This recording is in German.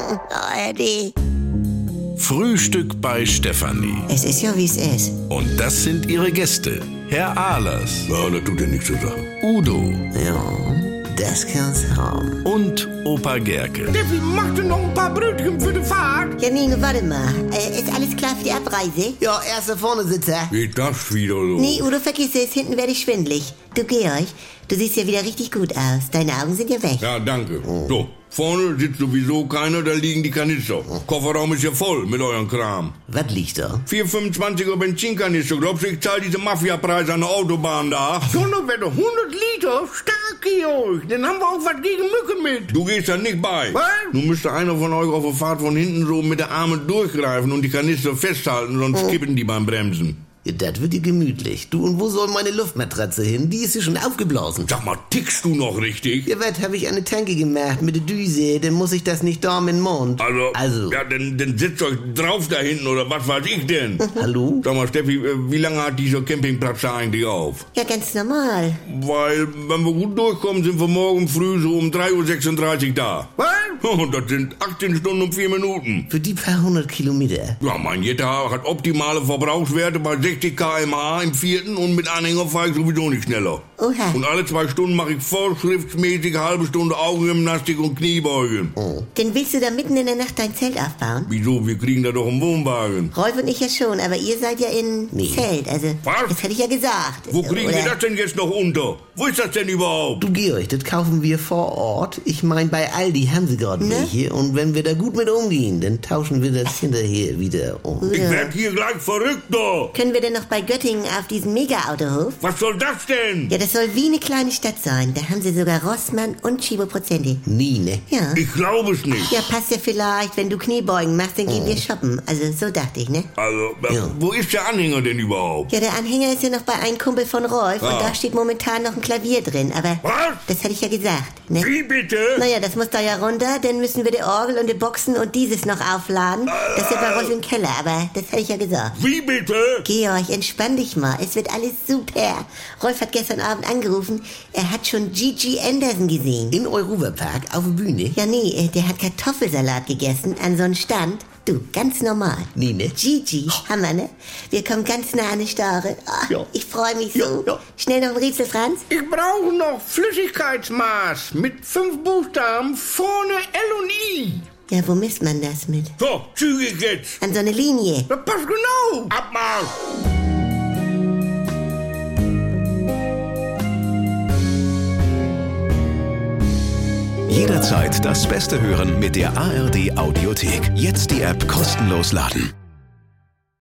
ARD. Frühstück bei Stefanie. Es ist ja, wie es ist. Und das sind ihre Gäste. Herr Ahlers. Ja, das tut ja nichts zu sagen. Udo. Ja, das kann's haben. Und Opa Gerke. Steffi, machst du noch ein paar Brötchen für die Fahrt? Ja, nee, warte mal. Ist alles klar für die Abreise? Ja, erster vorne Sitzer. Geht das wieder so? Nee, Udo, vergiss es. Hinten werde ich schwindelig. Du, Georg, du siehst ja wieder richtig gut aus. Deine Augen sind ja weg. Ja, danke. So, vorne sitzt sowieso keiner, da liegen die Kanister. Kofferraum ist ja voll mit eurem Kram. Was liegt da? 4,25er Benzinkanister. Glaubst du, ich zahle diese Mafiapreise an der Autobahn da? Donnerwetter, 100 Liter? Stark, Georg. Dann haben wir auch was gegen Mücke mit. Du gehst da nicht bei. Was? Nun müsste einer von euch auf der Fahrt von hinten so mit der Arme durchgreifen und die Kanister festhalten, sonst kippen die beim Bremsen. Ja, das wird dir gemütlich. Du, und wo soll meine Luftmatratze hin? Die ist ja schon aufgeblasen. Sag mal, tickst du noch richtig? Ja, was, hab ich eine Tanke gemacht mit der Düse, dann muss ich das nicht da in den Mund. Also. Ja, dann sitzt euch drauf da hinten oder was weiß ich denn? Hallo? Sag mal, Steffi, wie lange hat dieser Campingplatz da eigentlich auf? Ja, ganz normal. Weil, wenn wir gut durchkommen, sind wir morgen früh so um 3:36 Uhr da. Was? Und das sind 18 Stunden und 4 Minuten. Für die paar 100 Kilometer. Ja, mein Jetta hat optimale Verbrauchswerte bei 60 km/h im vierten und mit Anhänger fahre ich sowieso nicht schneller. Oha. Und alle 2 Stunden mache ich vorschriftsmäßig eine halbe Stunde Augengymnastik und Kniebeugen. Denn willst du da mitten in der Nacht dein Zelt aufbauen? Wieso? Wir kriegen da doch einen Wohnwagen. Rolf und ich ja schon, aber ihr seid ja in Zelt, also Was? das hätte ich ja gesagt. Wo kriegen wir Oder- das denn jetzt noch unter? Wo ist das denn überhaupt? Du, Georg, das kaufen wir vor Ort. Ich mein, bei Aldi haben sie gerade Ne? welche. Und wenn wir da gut mit umgehen, dann tauschen wir das hinterher wieder um. Ich werd hier gleich verrückt da. Können wir denn noch bei Göttingen auf diesen Mega-Autohof? Was soll das denn? Ja, das soll wie eine kleine Stadt sein. Da haben sie sogar Rossmann und Chibo Prozenti. Nie, ne? Ja. Ich glaube es nicht. Ja, passt ja vielleicht, wenn du Kniebeugen machst, dann gehen wir shoppen. Also so dachte ich, ne? Also, Ja. wo ist der Anhänger denn überhaupt? Ja, der Anhänger ist ja noch bei einem Kumpel von Rolf und Ah. da steht momentan noch ein Klavier drin, aber Was? das hatte ich ja gesagt, ne? Wie bitte? Naja, das muss da ja runter, dann müssen wir die Orgel und die Boxen und dieses noch aufladen. Das ist ja bei Rolf im Keller, aber das hatte ich ja gesagt. Wie bitte? Georg, entspann dich mal, es wird alles super. Rolf hat gestern Abend angerufen, er hat schon Gigi Anderson gesehen. In Europapark auf der Bühne. Ja, nee, der hat Kartoffelsalat gegessen an so einem Stand. Du, ganz normal. Nee, ne? Gigi, Hammer, ne? Wir kommen ganz nah an die Stare. Ah, Ja. Ich freue mich so. Ja, ja. Schnell noch ein Rätsel, Franz. Ich brauche noch Flüssigkeitsmaß mit 5 Buchstaben, vorne L und I. Ja, wo misst man das mit? So, zügig jetzt. An so eine Linie. Das passt genau. Abmarsch. Jederzeit das Beste hören mit der ARD Audiothek. Jetzt die App kostenlos laden.